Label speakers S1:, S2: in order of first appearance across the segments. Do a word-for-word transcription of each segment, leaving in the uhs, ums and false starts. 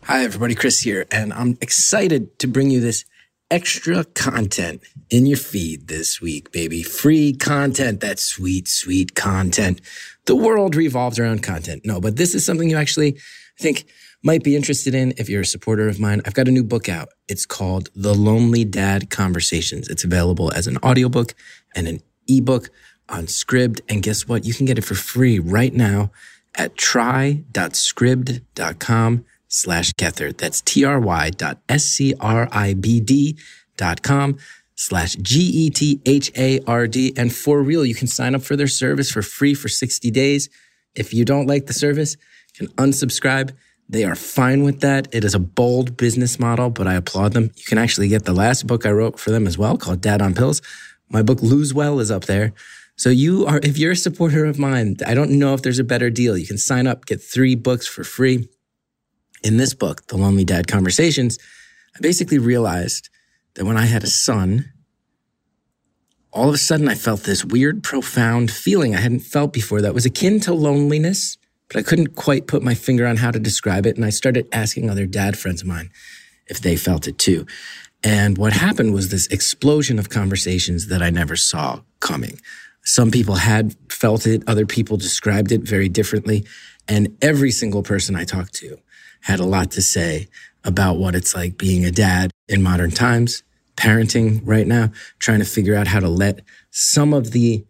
S1: Hi, everybody. Chris here, and I'm excited to bring you this extra content in your feed this week, baby. Free content. That's sweet, sweet content. The world revolves around content. No, but this is something you actually, I think, might be interested in if you're a supporter of mine. I've got a new book out. It's called The Lonely Dad Conversations. It's available as an audiobook and an ebook on Scribd. And guess what? You can get it for free right now at try.scribd.com slash Gethard. That's T-R-Y dot S-C-R-I-B-D dot com slash G-E-T-H-A-R-D. And for real, you can sign up for their service for free for sixty days. If you don't like the service, you can unsubscribe. They are fine with that. It is a bold business model, but I applaud them. You can actually get the last book I wrote for them as well, called Dad on Pills. My book, Lose Well, is up there. So you are, if you're a supporter of mine, I don't know if there's a better deal. You can sign up, get three books for free. In this book, The Lonely Dad Conversations, I basically realized that when I had a son, all of a sudden I felt this weird, profound feeling I hadn't felt before that was akin to loneliness, but I couldn't quite put my finger on how to describe it. And I started asking other dad friends of mine if they felt it too. And what happened was this explosion of conversations that I never saw coming. Some people had felt it. Other people described it very differently. And every single person I talked to had a lot to say about what it's like being a dad in modern times, parenting right now, trying to figure out how to let some of the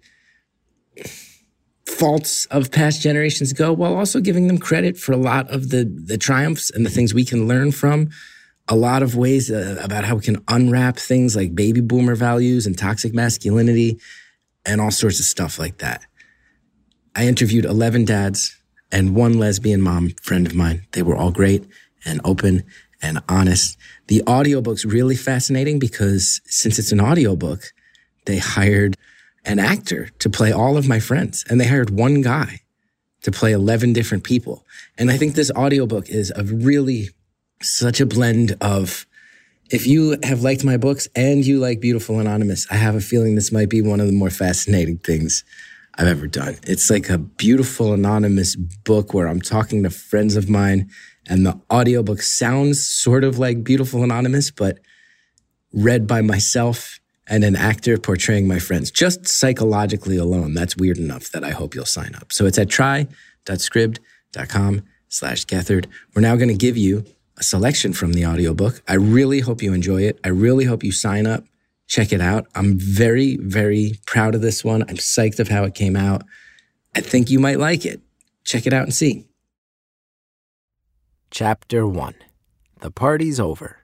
S1: faults of past generations go while also giving them credit for a lot of the, the triumphs and the things we can learn from. A lot of ways uh, about how we can unwrap things like baby boomer values and toxic masculinity and all sorts of stuff like that. I interviewed eleven dads and one lesbian mom friend of mine. They were all great and open and honest. The audiobook's really fascinating because since it's an audiobook, they hired an actor to play all of my friends, and they hired one guy to play eleven different people. And I think this audiobook is a really such a blend of, if you have liked my books and you like Beautiful Anonymous, I have a feeling this might be one of the more fascinating things I've ever done. It's like a Beautiful Anonymous book where I'm talking to friends of mine, and the audiobook sounds sort of like Beautiful Anonymous, but read by myself and an actor portraying my friends. Just psychologically alone, that's weird enough that I hope you'll sign up. So it's at try.scribd.com slash Gethard. We're now going to give you a selection from the audiobook. I really hope you enjoy it. I really hope you sign up. Check it out. I'm very, very proud of this one. I'm psyched of how it came out. I think you might like it. Check it out and see. Chapter one. The Party's Over.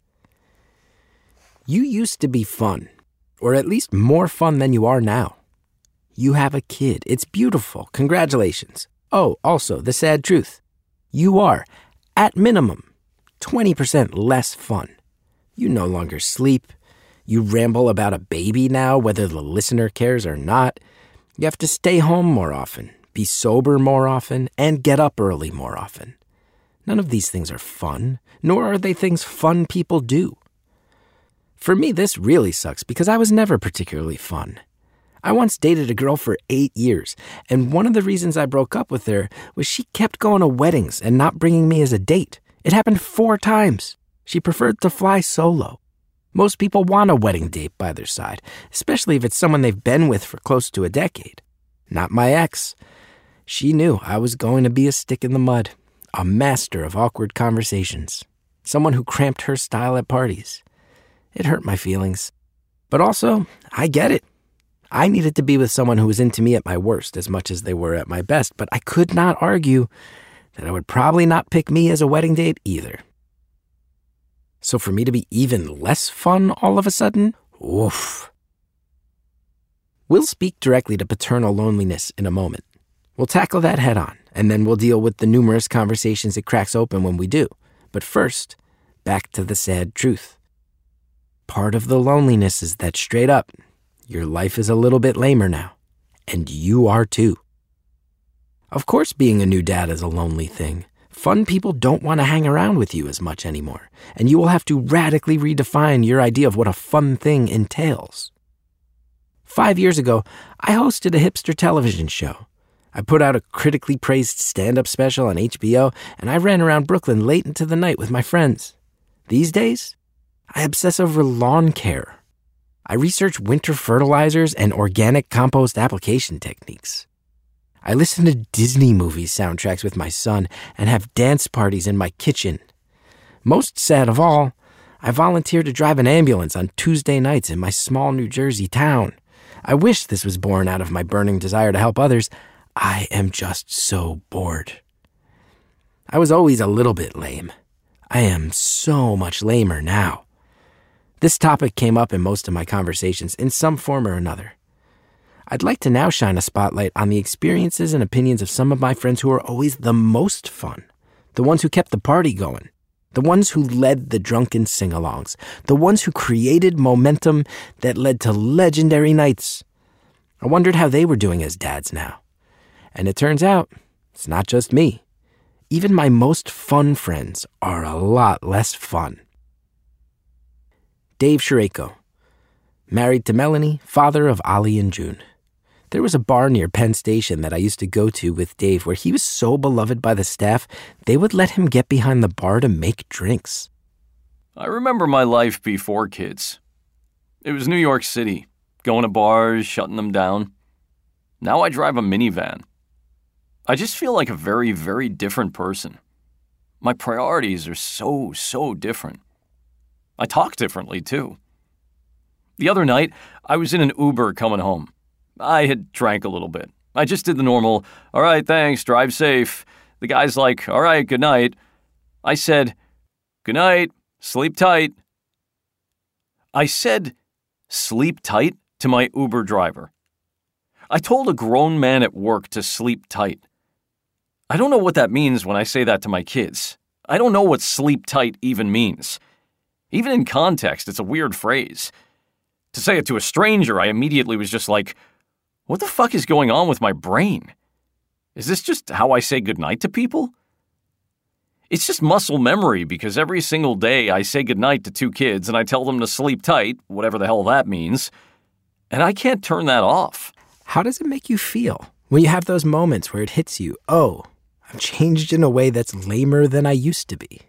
S1: You used to be fun, or at least more fun than you are now. You have a kid. It's beautiful. Congratulations. Oh, also, the sad truth. You are, at minimum, twenty percent less fun. You no longer sleep. You ramble about a baby now, whether the listener cares or not. You have to stay home more often, be sober more often, and get up early more often. None of these things are fun, nor are they things fun people do. For me, this really sucks because I was never particularly fun. I once dated a girl for eight years, and one of the reasons I broke up with her was she kept going to weddings and not bringing me as a date. It happened four times. She preferred to fly solo. Most people want a wedding date by their side, especially if it's someone they've been with for close to a decade. Not my ex. She knew I was going to be a stick in the mud, a master of awkward conversations, someone who cramped her style at parties. It hurt my feelings. But also, I get it. I needed to be with someone who was into me at my worst as much as they were at my best, but I could not argue that I would probably not pick me as a wedding date either. So for me to be even less fun all of a sudden, oof. We'll speak directly to paternal loneliness in a moment. We'll tackle that head on, and then we'll deal with the numerous conversations it cracks open when we do. But first, back to the sad truth. Part of the loneliness is that straight up, your life is a little bit lamer now, and you are too. Of course, being a new dad is a lonely thing. Fun people don't want to hang around with you as much anymore, and you will have to radically redefine your idea of what a fun thing entails. Five years ago, I hosted a hipster television show. I put out a critically praised stand-up special on H B O, and I ran around Brooklyn late into the night with my friends. These days, I obsess over lawn care. I research winter fertilizers and organic compost application techniques. I listen to Disney movie soundtracks with my son and have dance parties in my kitchen. Most sad of all, I volunteer to drive an ambulance on Tuesday nights in my small New Jersey town. I wish this was born out of my burning desire to help others. I am just so bored. I was always a little bit lame. I am so much lamer now. This topic came up in most of my conversations in some form or another. I'd like to now shine a spotlight on the experiences and opinions of some of my friends who were always the most fun, the ones who kept the party going, the ones who led the drunken sing-alongs, the ones who created momentum that led to legendary nights. I wondered how they were doing as dads now. And it turns out, it's not just me. Even my most fun friends are a lot less fun. Dave Sharayko, married to Melanie, father of Ollie and June. There was a bar near Penn Station that I used to go to with Dave where he was so beloved by the staff, they would let him get behind the bar to make drinks.
S2: I remember my life before kids. It was New York City, going to bars, shutting them down. Now I drive a minivan. I just feel like a very, very different person. My priorities are so, so different. I talk differently, too. The other night, I was in an Uber coming home. I had drank a little bit. I just did the normal, all right, thanks, drive safe. The guy's like, all right, good night. I said, good night, sleep tight. I said, sleep tight to my Uber driver. I told a grown man at work to sleep tight. I don't know what that means when I say that to my kids. I don't know what sleep tight even means. Even in context, it's a weird phrase. To say it to a stranger, I immediately was just like, what the fuck is going on with my brain? Is this just how I say goodnight to people? It's just muscle memory because every single day I say goodnight to two kids and I tell them to sleep tight, whatever the hell that means, and I can't turn that off.
S1: How does it make you feel when you have those moments where it hits you, oh, I've changed in a way that's lamer than I used to be?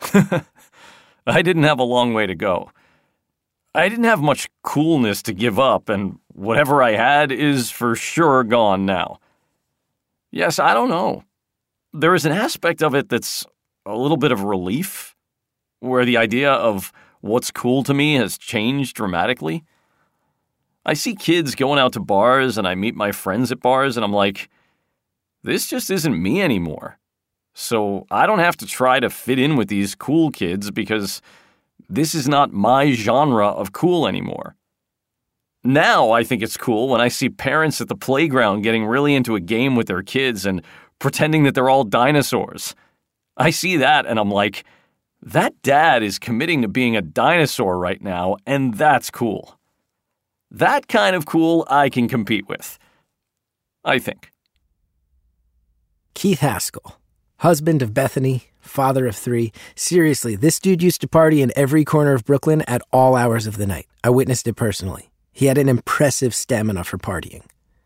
S2: I didn't have a long way to go. I didn't have much coolness to give up, and whatever I had is for sure gone now. Yes, I don't know. There is an aspect of it that's a little bit of relief, where the idea of what's cool to me has changed dramatically. I see kids going out to bars, and I meet my friends at bars, and I'm like, this just isn't me anymore. So I don't have to try to fit in with these cool kids because this is not my genre of cool anymore. Now I think it's cool when I see parents at the playground getting really into a game with their kids and pretending that they're all dinosaurs. I see that and I'm like, that dad is committing to being a dinosaur right now, and that's cool. That kind of cool I can compete with. I think.
S1: Keith Haskell, husband of Bethany, father of three. Seriously, this dude used to party in every corner of Brooklyn at all hours of the night. I witnessed it personally. He had an impressive stamina for partying.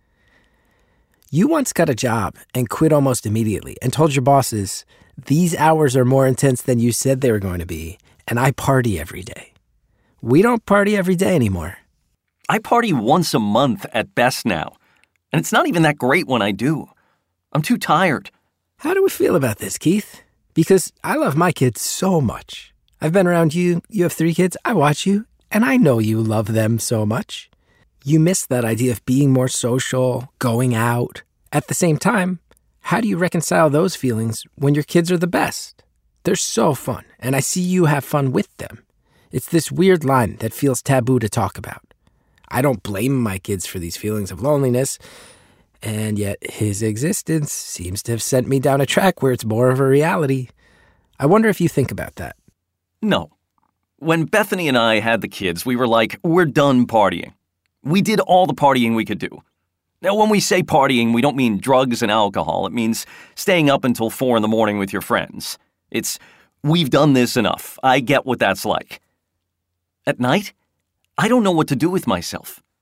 S1: You once got a job and quit almost immediately and told your bosses, these hours are more intense than you said they were going to be, and I party every day. We don't party every day anymore.
S2: I party once a month at best now, and it's not even that great when I do. I'm too tired.
S1: How do we feel about this, Keith? Because I love my kids so much. I've been around you, you have three kids, I watch you, and I know you love them so much. You miss that idea of being more social, going out. At the same time, how do you reconcile those feelings when your kids are the best? They're so fun, and I see you have fun with them. It's this weird line that feels taboo to talk about. I don't blame my kids for these feelings of loneliness, and yet his existence seems to have sent me down a track where it's more of a reality. I wonder if you think about that.
S2: No. When Bethany and I had the kids, we were like, we're done partying. We did all the partying we could do. Now, when we say partying, we don't mean drugs and alcohol. It means staying up until four in the morning with your friends. It's, we've done this enough. I get what that's like. At night, I don't know what to do with myself.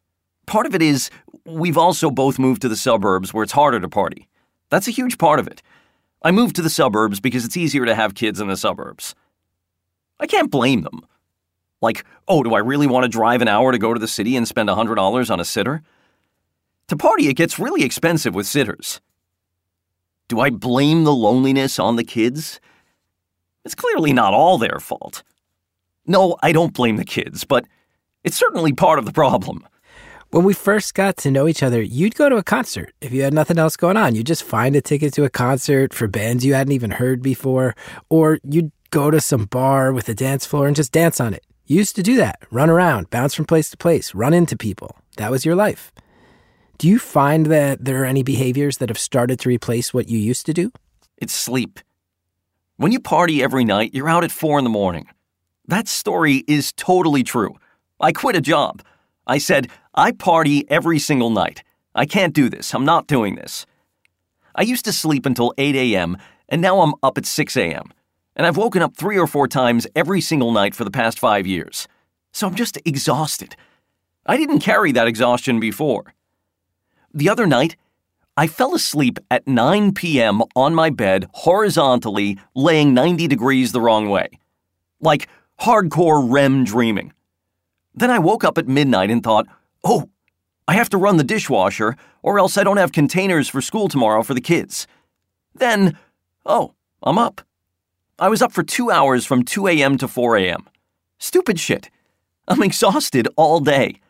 S2: Part of it is we've also both moved to the suburbs where it's harder to party. That's a huge part of it. I moved to the suburbs because it's easier to have kids in the suburbs. I can't blame them. Like, oh, do I really want to drive an hour to go to the city and spend one hundred dollars on a sitter? To party, it gets really expensive with sitters. Do I blame the loneliness on the kids? It's clearly not all their fault. No, I don't blame the kids, but it's certainly part of the problem.
S1: When we first got to know each other, you'd go to a concert. If you had nothing else going on, you'd just find a ticket to a concert for bands you hadn't even heard before, or you'd go to some bar with a dance floor and just dance on it. You used to do that, run around, bounce from place to place, run into people. That was your life. Do you find that there are any behaviors that have started to replace what you used to do?
S2: It's sleep. When you party every night, you're out at four in the morning. That story is totally true. I quit a job. I said, I party every single night. I can't do this. I'm not doing this. I used to sleep until eight a.m., and now I'm up at six a.m., and I've woken up three or four times every single night for the past five years. So I'm just exhausted. I didn't carry that exhaustion before. The other night, I fell asleep at nine p.m. on my bed horizontally, laying ninety degrees the wrong way. Like hardcore R E M dreaming. Then I woke up at midnight and thought, oh, I have to run the dishwasher or else I don't have containers for school tomorrow for the kids. Then, oh, I'm up. I was up for two hours from two a.m. to four a.m. Stupid shit. I'm exhausted all day.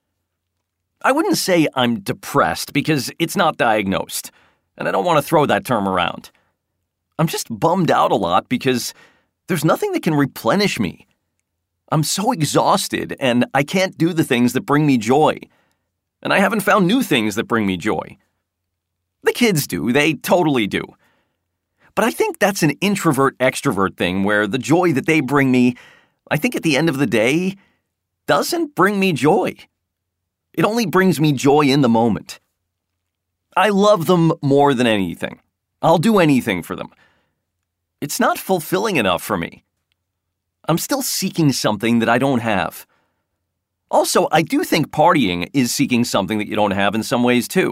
S2: I wouldn't say I'm depressed because it's not diagnosed, and I don't want to throw that term around. I'm just bummed out a lot because there's nothing that can replenish me. I'm so exhausted, and I can't do the things that bring me joy. And I haven't found new things that bring me joy. The kids do, they totally do. But I think that's an introvert-extrovert thing where the joy that they bring me, I think at the end of the day, doesn't bring me joy. It only brings me joy in the moment. I love them more than anything. I'll do anything for them. It's not fulfilling enough for me. I'm still seeking something that I don't have. Also, I do think partying is seeking something that you don't have in some ways too.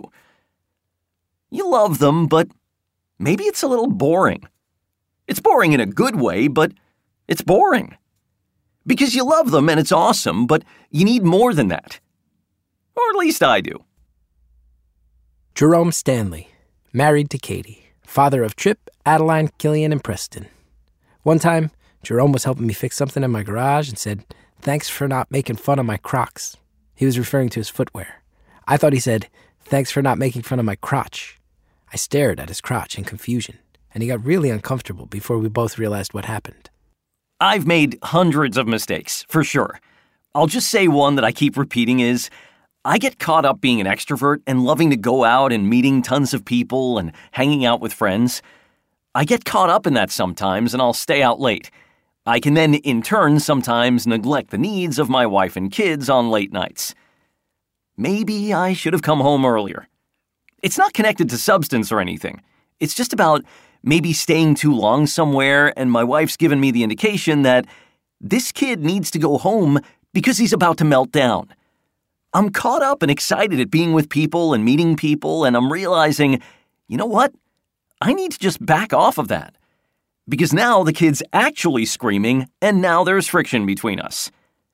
S2: You love them, but maybe it's a little boring. It's boring in a good way, but it's boring. Because you love them and it's awesome, but you need more than that. Or at least I do.
S1: Jerome Stanley, married to Katie, father of Trip, Adeline, Killian, and Preston. One time, Jerome was helping me fix something in my garage and said, "Thanks for not making fun of my Crocs." He was referring to his footwear. I thought he said, "Thanks for not making fun of my crotch." I stared at his crotch in confusion, and he got really uncomfortable before we both realized what happened.
S2: I've made hundreds of mistakes, for sure. I'll just say one that I keep repeating is, I get caught up being an extrovert and loving to go out and meeting tons of people and hanging out with friends. I get caught up in that sometimes and I'll stay out late. I can then, in turn, sometimes neglect the needs of my wife and kids on late nights. Maybe I should have come home earlier. It's not connected to substance or anything. It's just about maybe staying too long somewhere and my wife's given me the indication that this kid needs to go home because he's about to melt down. I'm caught up and excited at being with people and meeting people, and I'm realizing, you know what? I need to just back off of that. Because now the kid's actually screaming, and now there's friction between us.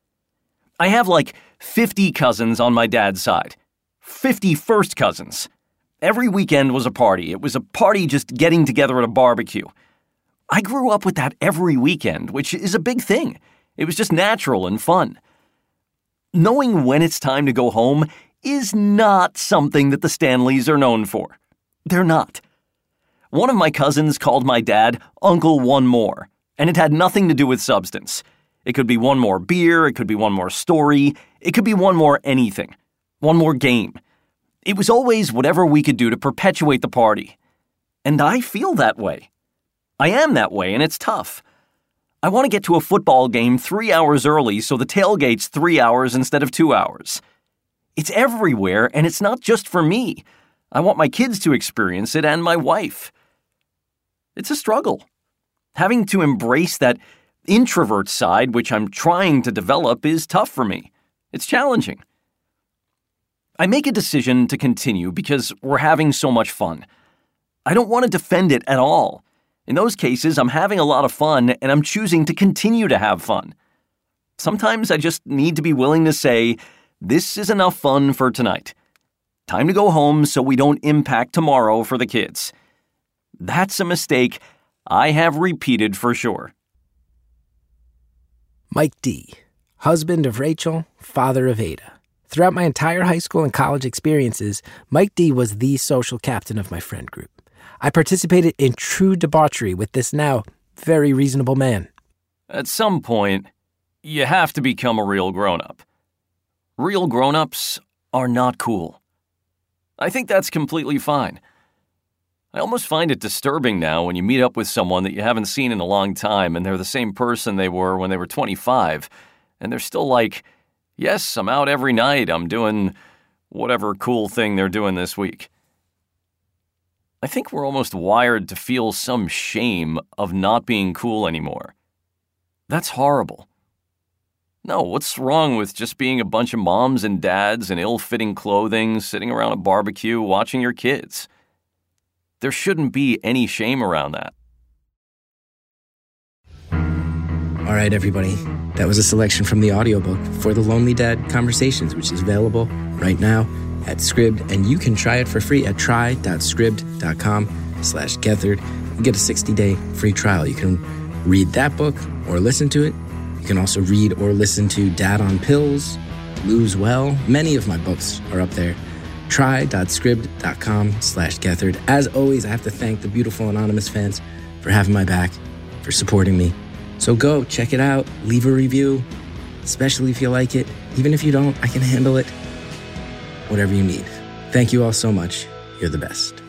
S2: I have like fifty cousins on my dad's side. fifty first cousins. Every weekend was a party. It was a party just getting together at a barbecue. I grew up with that every weekend, which is a big thing. It was just natural and fun. Knowing when it's time to go home is not something that the Stanleys are known for. They're not. One of my cousins called my dad Uncle One More, and it had nothing to do with substance. It could be one more beer, it could be one more story, it could be one more anything, one more game. It was always whatever we could do to perpetuate the party. And I feel that way. I am that way, and it's tough. I want to get to a football game three hours early so the tailgate's three hours instead of two hours. It's everywhere, and it's not just for me. I want my kids to experience it and my wife. It's a struggle. Having to embrace that introvert side, which I'm trying to develop, is tough for me. It's challenging. I make a decision to continue because we're having so much fun. I don't want to defend it at all. In those cases, I'm having a lot of fun and I'm choosing to continue to have fun. Sometimes I just need to be willing to say, this is enough fun for tonight. Time to go home so we don't impact tomorrow for the kids. That's a mistake I have repeated for sure.
S1: Mike D., husband of Rachel, father of Ada. Throughout my entire high school and college experiences, Mike D. was the social captain of my friend group. I participated in true debauchery with this now very reasonable man.
S2: At some point, you have to become a real grown-up. Real grown-ups are not cool. I think that's completely fine. I almost find it disturbing now when you meet up with someone that you haven't seen in a long time and they're the same person they were when they were twenty-five, and they're still like, yes, I'm out every night, I'm doing whatever cool thing they're doing this week. I think we're almost wired to feel some shame of not being cool anymore. That's horrible. No, what's wrong with just being a bunch of moms and dads in ill-fitting clothing, sitting around a barbecue, watching your kids? There shouldn't be any shame around that.
S1: All right, everybody. That was a selection from the audiobook For the Lonely Dad Conversations, which is available right now at Scribd, and you can try it for free at try.scribd.com slash Gethard. You get a sixty-day free trial. You can read that book or listen to it. You can also read or listen to Dad on Pills, Lose Well. Many of my books are up there. try.scribd.com slash Gethard. As always, I have to thank the beautiful anonymous fans for having my back, for supporting me. So go, check it out, leave a review, especially if you like it. Even if you don't, I can handle it. Whatever you need. Thank you all so much. You're the best.